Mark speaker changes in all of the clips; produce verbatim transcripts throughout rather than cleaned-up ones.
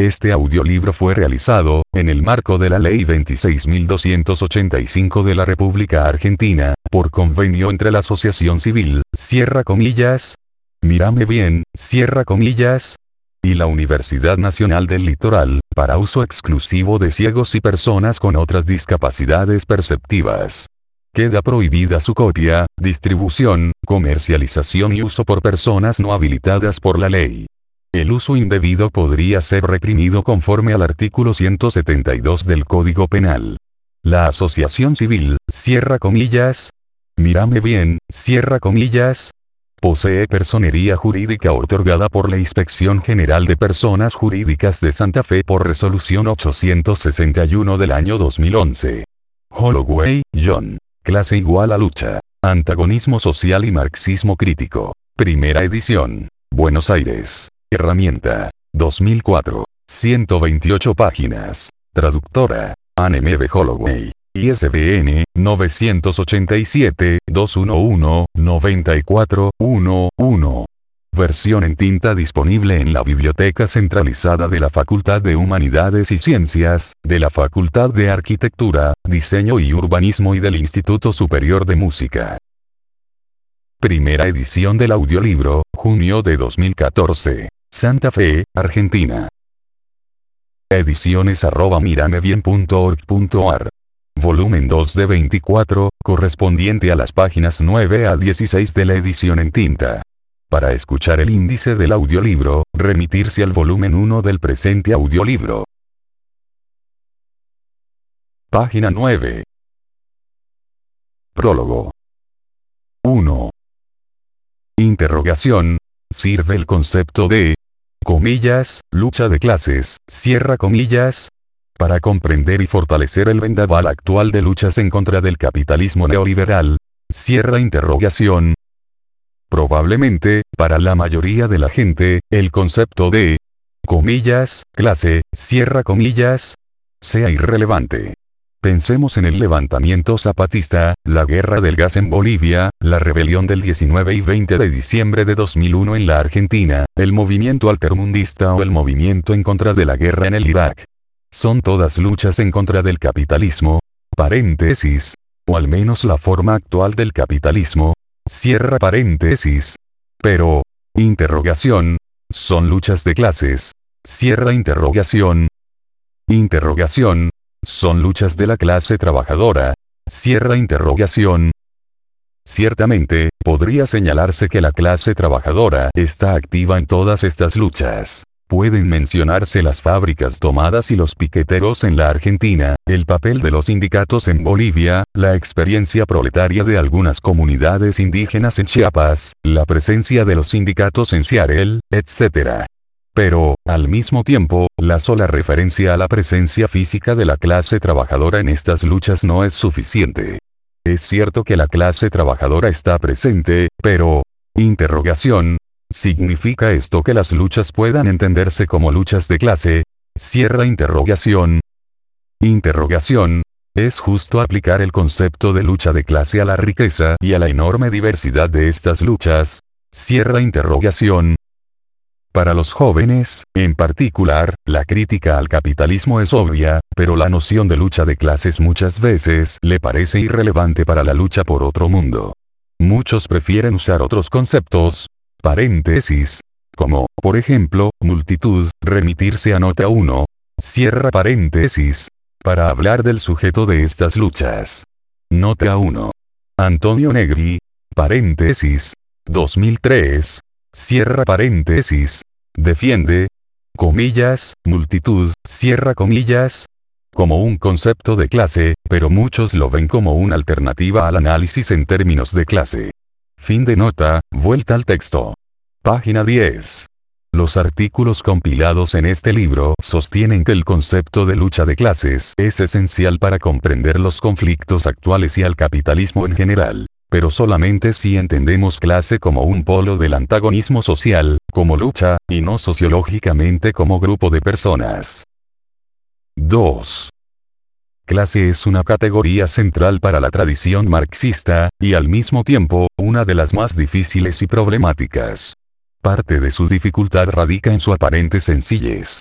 Speaker 1: Este audiolibro fue realizado, en el marco de la Ley veintiséis mil doscientos ochenta y cinco de la República Argentina, por convenio entre la Asociación Civil, cierra comillas, Mírame Bien, cierra comillas, y la Universidad Nacional del Litoral, para uso exclusivo de ciegos y personas con otras discapacidades perceptivas. Queda prohibida su copia, distribución, comercialización y uso por personas no habilitadas por la ley. El uso indebido podría ser reprimido conforme al artículo ciento setenta y dos del Código Penal. La Asociación Civil, cierra comillas, Mírame Bien, cierra comillas, posee personería jurídica otorgada por la Inspección General de Personas Jurídicas de Santa Fe por resolución ochocientos sesenta y uno del año dos mil once. Holloway, John. Clase igual a lucha. Antagonismo social y marxismo crítico. Primera edición. Buenos Aires. Herramienta. dos mil cuatro. ciento veintiocho páginas. Traductora. Anne M. B. Holloway. I S B N, novecientos ochenta y siete, doscientos once, noventa y cuatro, once. Versión en tinta disponible en la Biblioteca Centralizada de la Facultad de Humanidades y Ciencias, de la Facultad de Arquitectura, Diseño y Urbanismo y del Instituto Superior de Música. Primera edición del audiolibro, junio de dos mil catorce. Santa Fe, Argentina. Ediciones arroba miramebien punto org punto ar. Volumen dos de veinticuatro, correspondiente a las páginas nueve a dieciséis de la edición en tinta. Para escuchar el índice del audiolibro, remitirse al volumen uno del presente audiolibro. Página nueve. Prólogo. uno. Interrogación. Sirve el concepto de, comillas, lucha de clases, cierra comillas, para comprender y fortalecer el vendaval actual de luchas en contra del capitalismo neoliberal, cierra interrogación. Probablemente, para la mayoría de la gente, el concepto de, comillas, clase, cierra comillas, sea irrelevante. Pensemos en el levantamiento zapatista, la guerra del gas en Bolivia, la rebelión del diecinueve y veinte de diciembre de dos mil uno en la Argentina, el movimiento altermundista o el movimiento en contra de la guerra en el Irak. Son todas luchas en contra del capitalismo, paréntesis, o al menos la forma actual del capitalismo, cierra paréntesis. Pero, interrogación, son luchas de clases, cierra interrogación. Interrogación, son luchas de la clase trabajadora, cierra interrogación. Ciertamente, podría señalarse que la clase trabajadora está activa en todas estas luchas. Pueden mencionarse las fábricas tomadas y los piqueteros en la Argentina, el papel de los sindicatos en Bolivia, la experiencia proletaria de algunas comunidades indígenas en Chiapas, la presencia de los sindicatos en Seattle, etcétera. Pero, al mismo tiempo, la sola referencia a la presencia física de la clase trabajadora en estas luchas no es suficiente. Es cierto que la clase trabajadora está presente, pero, interrogación, ¿significa esto que las luchas puedan entenderse como luchas de clase? Cierra interrogación. Interrogación. ¿Es justo aplicar el concepto de lucha de clase a la riqueza y a la enorme diversidad de estas luchas? Cierra interrogación. Para los jóvenes, en particular, la crítica al capitalismo es obvia, pero la noción de lucha de clases muchas veces le parece irrelevante para la lucha por otro mundo. Muchos prefieren usar otros conceptos, paréntesis, como, por ejemplo, multitud, remitirse a nota uno, cierra paréntesis, para hablar del sujeto de estas luchas. Nota uno. Antonio Negri, paréntesis, dos mil tres, cierra paréntesis, defiende, comillas, multitud, cierra comillas, como un concepto de clase, pero muchos lo ven como una alternativa al análisis en términos de clase. Fin de nota, vuelta al texto. Página diez. Los artículos compilados en este libro sostienen que el concepto de lucha de clases es esencial para comprender los conflictos actuales y al capitalismo en general, pero solamente si entendemos clase como un polo del antagonismo social, como lucha, y no sociológicamente como grupo de personas. dos. Clase es una categoría central para la tradición marxista, y al mismo tiempo, una de las más difíciles y problemáticas. Parte de su dificultad radica en su aparente sencillez.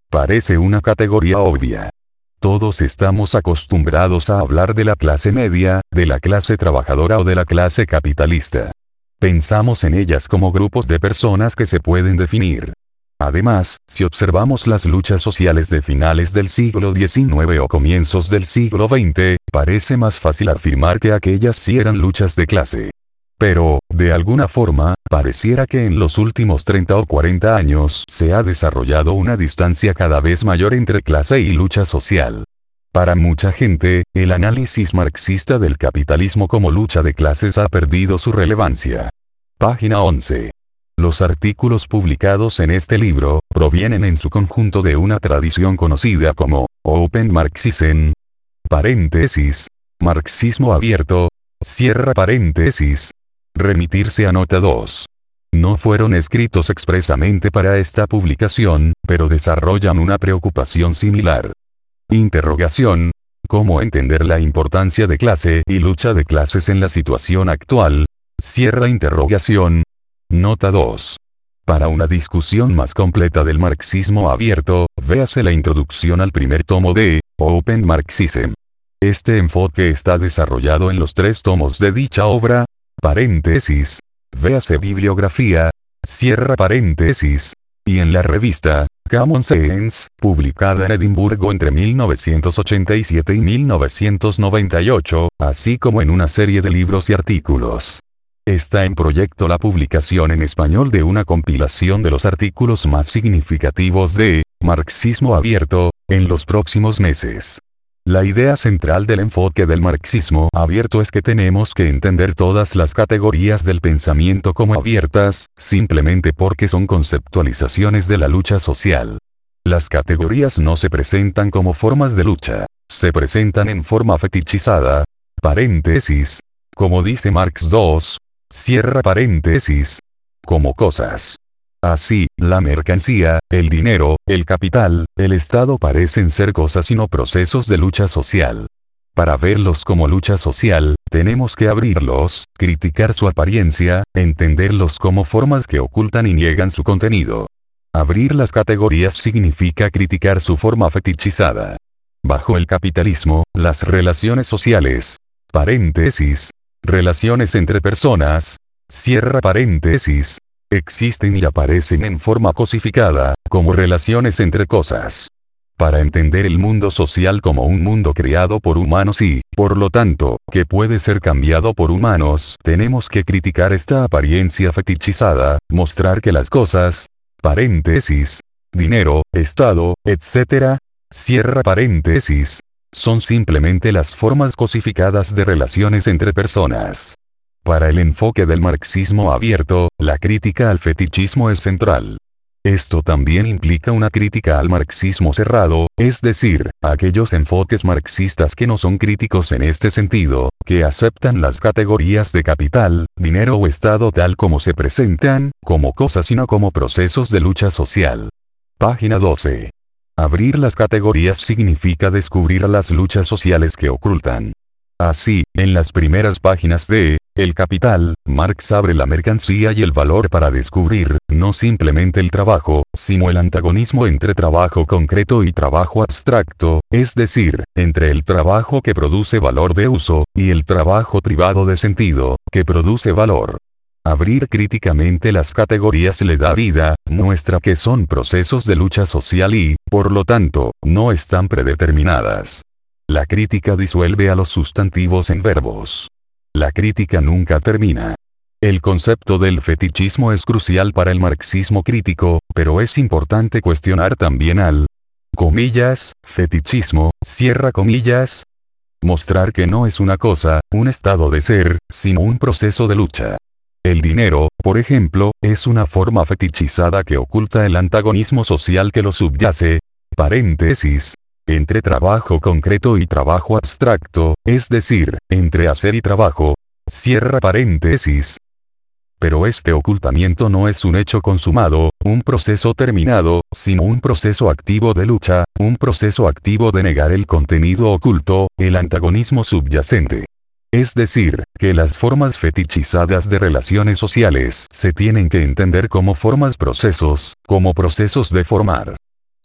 Speaker 1: Parece una categoría obvia. Todos estamos acostumbrados a hablar de la clase media, de la clase trabajadora o de la clase capitalista. Pensamos en ellas como grupos de personas que se pueden definir. Además, si observamos las luchas sociales de finales del siglo diecinueve o comienzos del siglo veinte, parece más fácil afirmar que aquellas sí eran luchas de clase. Pero, de alguna forma, pareciera que en los últimos treinta o cuarenta años se ha desarrollado una distancia cada vez mayor entre clase y lucha social. Para mucha gente, el análisis marxista del capitalismo como lucha de clases ha perdido su relevancia. Página once. Los artículos publicados en este libro provienen en su conjunto de una tradición conocida como Open Marxism. Paréntesis. Marxismo abierto. Cierra paréntesis. Remitirse a nota dos. No fueron escritos expresamente para esta publicación, pero desarrollan una preocupación similar. Interrogación. ¿Cómo entender la importancia de clase y lucha de clases en la situación actual? Cierra interrogación. Nota dos. Para una discusión más completa del marxismo abierto, véase la introducción al primer tomo de Open Marxism. Este enfoque está desarrollado en los tres tomos de dicha obra. Paréntesis. Véase bibliografía. Cierra paréntesis. Y en la revista Common Sense, publicada en Edimburgo entre mil novecientos ochenta y siete y mil novecientos noventa y ocho, así como en una serie de libros y artículos. Está en proyecto la publicación en español de una compilación de los artículos más significativos de Marxismo abierto, en los próximos meses. La idea central del enfoque del marxismo abierto es que tenemos que entender todas las categorías del pensamiento como abiertas, simplemente porque son conceptualizaciones de la lucha social. Las categorías no se presentan como formas de lucha, se presentan en forma fetichizada, paréntesis, como dice Marx dos, cierra paréntesis, como cosas. Así, la mercancía, el dinero, el capital, el Estado parecen ser cosas y no procesos de lucha social. Para verlos como lucha social, tenemos que abrirlos, criticar su apariencia, entenderlos como formas que ocultan y niegan su contenido. Abrir las categorías significa criticar su forma fetichizada. Bajo el capitalismo, las relaciones sociales, paréntesis, relaciones entre personas, cierra paréntesis, existen y aparecen en forma cosificada, como relaciones entre cosas. Para entender el mundo social como un mundo creado por humanos y, por lo tanto, que puede ser cambiado por humanos, tenemos que criticar esta apariencia fetichizada, mostrar que las cosas, paréntesis, dinero, Estado, etcétera, cierra paréntesis, son simplemente las formas cosificadas de relaciones entre personas. Para el enfoque del marxismo abierto, la crítica al fetichismo es central. Esto también implica una crítica al marxismo cerrado, es decir, aquellos enfoques marxistas que no son críticos en este sentido, que aceptan las categorías de capital, dinero o Estado tal como se presentan, como cosas y no como procesos de lucha social. Página doce. Abrir las categorías significa descubrir a las luchas sociales que ocultan. Así, en las primeras páginas de El Capital, Marx abre la mercancía y el valor para descubrir, no simplemente el trabajo, sino el antagonismo entre trabajo concreto y trabajo abstracto, es decir, entre el trabajo que produce valor de uso, y el trabajo privado de sentido, que produce valor. Abrir críticamente las categorías le da vida, muestra que son procesos de lucha social y, por lo tanto, no están predeterminadas. La crítica disuelve a los sustantivos en verbos. La crítica nunca termina. El concepto del fetichismo es crucial para el marxismo crítico, pero es importante cuestionar también al, comillas, fetichismo, cierra comillas. Mostrar que no es una cosa, un estado de ser, sino un proceso de lucha. El dinero, por ejemplo, es una forma fetichizada que oculta el antagonismo social que lo subyace, paréntesis, entre trabajo concreto y trabajo abstracto, es decir, entre hacer y trabajo, cierra paréntesis. Pero este ocultamiento no es un hecho consumado, un proceso terminado, sino un proceso activo de lucha, un proceso activo de negar el contenido oculto, el antagonismo subyacente. Es decir, que las formas fetichizadas de relaciones sociales se tienen que entender como formas procesos, como procesos de formar.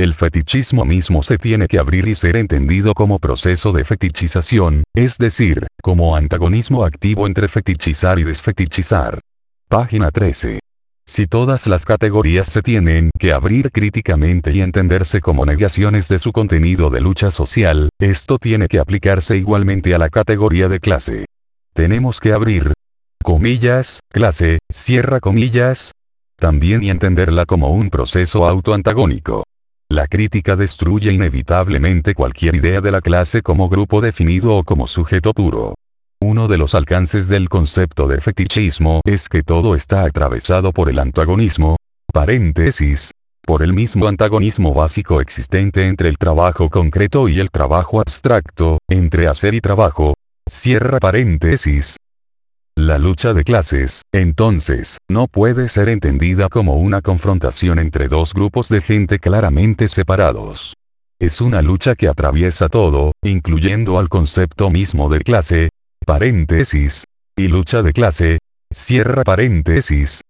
Speaker 1: El fetichismo mismo se tiene que abrir y ser entendido como proceso de fetichización, es decir, como antagonismo activo entre fetichizar y desfetichizar. Página trece. Si todas las categorías se tienen que abrir críticamente y entenderse como negaciones de su contenido de lucha social, esto tiene que aplicarse igualmente a la categoría de clase. Tenemos que abrir, comillas, clase, cierra comillas, también y entenderla como un proceso autoantagónico. La crítica destruye inevitablemente cualquier idea de la clase como grupo definido o como sujeto puro. Uno de los alcances del concepto de fetichismo es que todo está atravesado por el antagonismo, paréntesis, por el mismo antagonismo básico existente entre el trabajo concreto y el trabajo abstracto, entre hacer y trabajo, cierra paréntesis. La lucha de clases, entonces, no puede ser entendida como una confrontación entre dos grupos de gente claramente separados. Es una lucha que atraviesa todo, incluyendo al concepto mismo de clase, paréntesis, y lucha de clase, cierra paréntesis.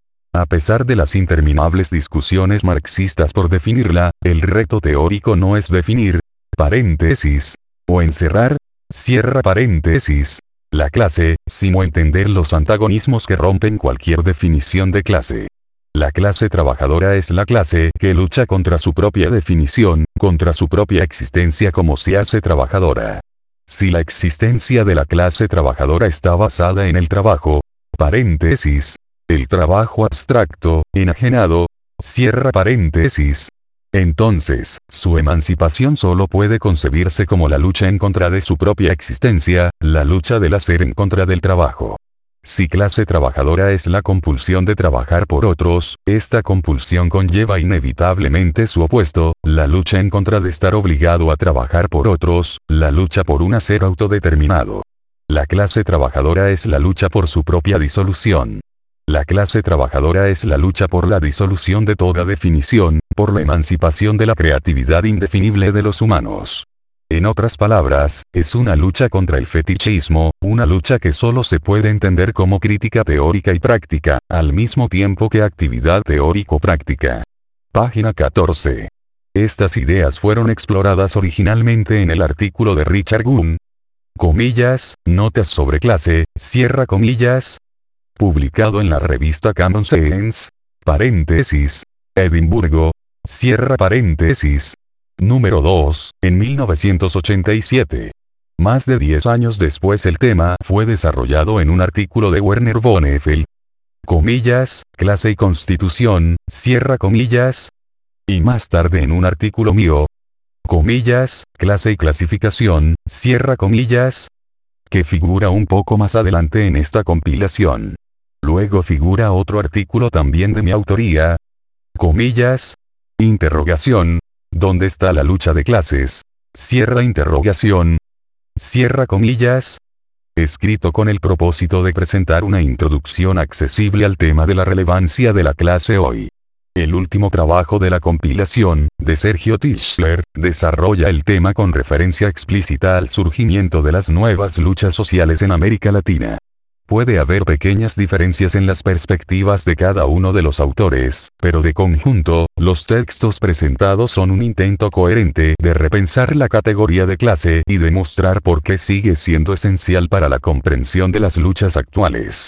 Speaker 1: A pesar de las interminables discusiones marxistas por definirla, el reto teórico no es definir, paréntesis, o encerrar, cierra paréntesis, la clase, sino entender los antagonismos que rompen cualquier definición de clase. La clase trabajadora es la clase que lucha contra su propia definición, contra su propia existencia como se hace trabajadora. Si la existencia de la clase trabajadora está basada en el trabajo, paréntesis, el trabajo abstracto, enajenado, cierra paréntesis, entonces, su emancipación solo puede concebirse como la lucha en contra de su propia existencia, la lucha del hacer en contra del trabajo. Si clase trabajadora es la compulsión de trabajar por otros, esta compulsión conlleva inevitablemente su opuesto, la lucha en contra de estar obligado a trabajar por otros, la lucha por un hacer autodeterminado. La clase trabajadora es la lucha por su propia disolución. La clase trabajadora es la lucha por la disolución de toda definición, por la emancipación de la creatividad indefinible de los humanos. En otras palabras, es una lucha contra el fetichismo, una lucha que solo se puede entender como crítica teórica y práctica, al mismo tiempo que actividad teórico-práctica. Página catorce. Estas ideas fueron exploradas originalmente en el artículo de Richard Gunn, comillas, notas sobre clase, cierra comillas, publicado en la revista Common Sense, paréntesis, Edimburgo, cierra paréntesis, número dos, en mil novecientos ochenta y siete. Más de diez años después el tema fue desarrollado en un artículo de Werner von Effel, comillas, clase y constitución, cierra comillas, y más tarde en un artículo mío, comillas, clase y clasificación, cierra comillas, que figura un poco más adelante en esta compilación. Luego figura otro artículo también de mi autoría, comillas, interrogación, ¿dónde está la lucha de clases? Cierra interrogación, cierra comillas, escrito con el propósito de presentar una introducción accesible al tema de la relevancia de la clase hoy. El último trabajo de la compilación, de Sergio Tischler, desarrolla el tema con referencia explícita al surgimiento de las nuevas luchas sociales en América Latina. Puede haber pequeñas diferencias en las perspectivas de cada uno de los autores, pero de conjunto, los textos presentados son un intento coherente de repensar la categoría de clase y demostrar por qué sigue siendo esencial para la comprensión de las luchas actuales.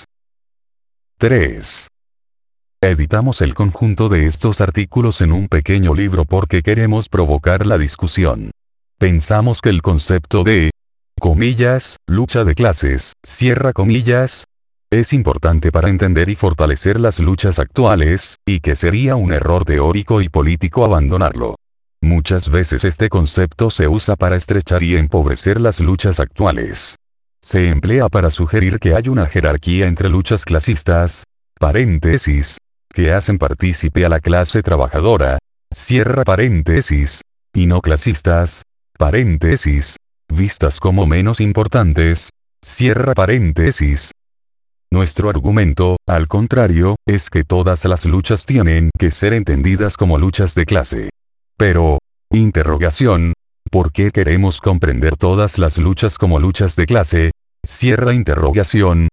Speaker 1: tres. Editamos el conjunto de estos artículos en un pequeño libro porque queremos provocar la discusión. Pensamos que el concepto de, comillas, lucha de clases, cierra comillas, es importante para entender y fortalecer las luchas actuales, y que sería un error teórico y político abandonarlo. Muchas veces este concepto se usa para estrechar y empobrecer las luchas actuales. Se emplea para sugerir que hay una jerarquía entre luchas clasistas, paréntesis, que hacen partícipe a la clase trabajadora, cierra paréntesis, y no clasistas, paréntesis, vistas como menos importantes, cierra paréntesis. Nuestro argumento, al contrario, es que todas las luchas tienen que ser entendidas como luchas de clase. Pero, interrogación, ¿por qué queremos comprender todas las luchas como luchas de clase? Cierra interrogación.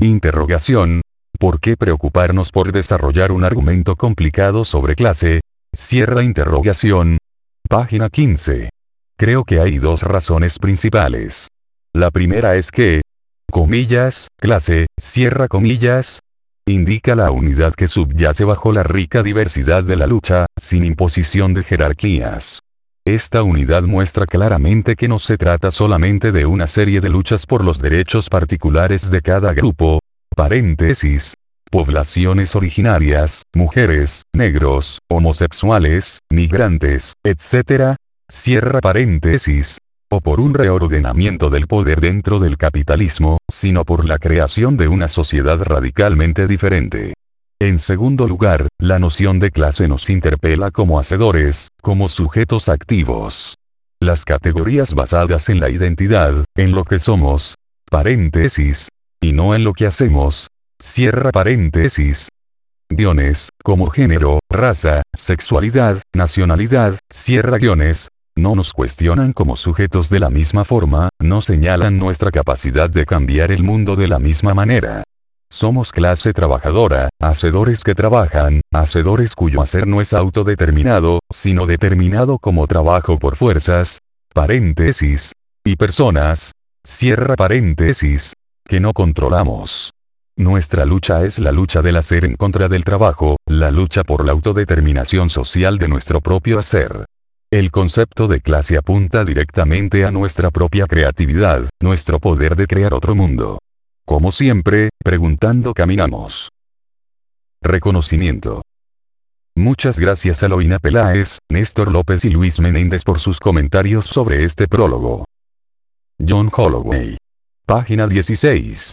Speaker 1: Interrogación, ¿por qué preocuparnos por desarrollar un argumento complicado sobre clase? cierra interrogación. Página quince. Creo que hay dos razones principales. La primera es que, comillas, clase, cierra comillas, indica la unidad que subyace bajo la rica diversidad de la lucha, sin imposición de jerarquías. Esta unidad muestra claramente que no se trata solamente de una serie de luchas por los derechos particulares de cada grupo, paréntesis, poblaciones originarias, mujeres, negros, homosexuales, migrantes, etcétera, cierra paréntesis, o por un reordenamiento del poder dentro del capitalismo, sino por la creación de una sociedad radicalmente diferente. En segundo lugar, la noción de clase nos interpela como hacedores, como sujetos activos. Las categorías basadas en la identidad, en lo que somos, paréntesis, y no en lo que hacemos, cierra paréntesis, guiones, como género, raza, sexualidad, nacionalidad, cierra guiones, no nos cuestionan como sujetos de la misma forma, no señalan nuestra capacidad de cambiar el mundo de la misma manera. Somos clase trabajadora, hacedores que trabajan, hacedores cuyo hacer no es autodeterminado, sino determinado como trabajo por fuerzas, paréntesis, y personas, cierra paréntesis, que no controlamos. Nuestra lucha es la lucha del hacer en contra del trabajo, la lucha por la autodeterminación social de nuestro propio hacer. El concepto de clase apunta directamente a nuestra propia creatividad, nuestro poder de crear otro mundo. Como siempre, preguntando caminamos. Reconocimiento. Muchas gracias a Loina Peláez, Néstor López y Luis Menéndez por sus comentarios sobre este prólogo. John Holloway. Página dieciséis.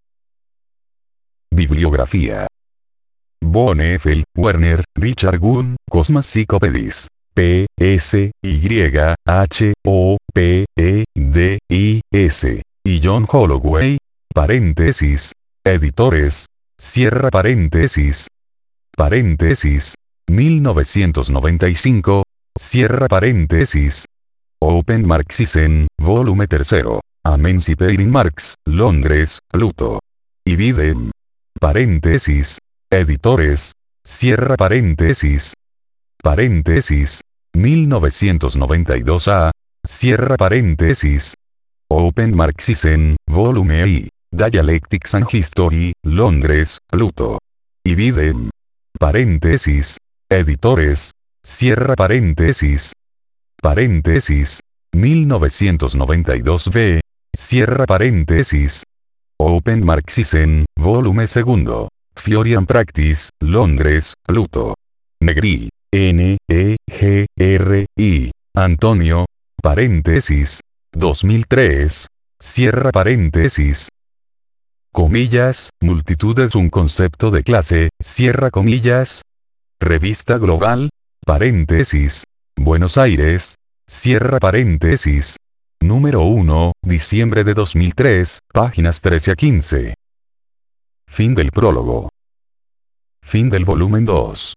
Speaker 1: Bibliografía. Bonnefeld, Werner, Richard Gunn, Cosmas Psychopedis. P, S, Y, H, O, P, E, D, I, S. Y John Holloway, paréntesis, editores, cierra paréntesis, paréntesis, mil novecientos noventa y cinco, cierra paréntesis, Open Marxism, volumen tercero, Emancipating Marx, Londres, Pluto. Y Biden, paréntesis, editores, cierra paréntesis, paréntesis, mil novecientos noventa y dos a, cierra paréntesis, Open Marxism, volumen I, Dialectics and History, Londres, Pluto. Y Biden, paréntesis, editores, cierra paréntesis, paréntesis, mil novecientos noventa y dos b, cierra paréntesis, Open Marxism, volumen segundo, Theory and Practice, Londres, Pluto. Negri, N, E, G, R, I, Antonio, paréntesis, dos mil tres, cierra paréntesis, comillas, multitud es un concepto de clase, cierra comillas, revista global, paréntesis, Buenos Aires, cierra paréntesis, número uno, diciembre de dos mil tres, páginas trece a quince. Fin del prólogo. Fin del volumen dos.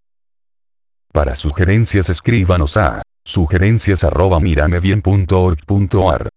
Speaker 1: Para sugerencias escríbanos a sugerencias arroba miramebien punto org punto ar.